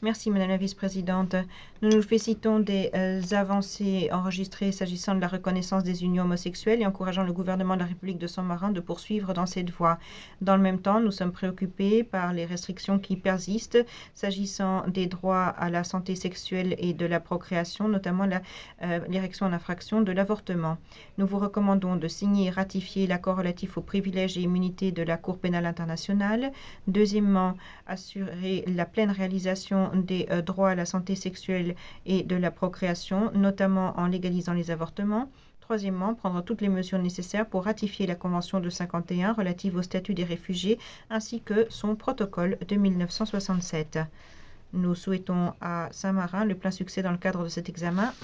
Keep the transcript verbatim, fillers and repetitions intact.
Merci, Madame la Vice-présidente. Nous nous félicitons des euh, avancées enregistrées s'agissant de la reconnaissance des unions homosexuelles et encourageant le gouvernement de la République de Saint-Marin de poursuivre dans cette voie. Dans le même temps, nous sommes préoccupés par les restrictions qui persistent s'agissant des droits à la santé sexuelle et de la procréation, notamment la, euh, l'érection en infraction de l'avortement. Nous vous recommandons de signer et ratifier l'accord relatif aux privilèges et immunités de la Cour pénale internationale. Deuxièmement, assurer la pleine réalisation des euh, droits à la santé sexuelle et de la procréation, notamment en légalisant les avortements. Troisièmement, prendre toutes les mesures nécessaires pour ratifier la Convention de cinquante et un relative au statut des réfugiés ainsi que son protocole de mille neuf cent soixante-sept. Nous souhaitons à Saint-Marin le plein succès dans le cadre de cet examen.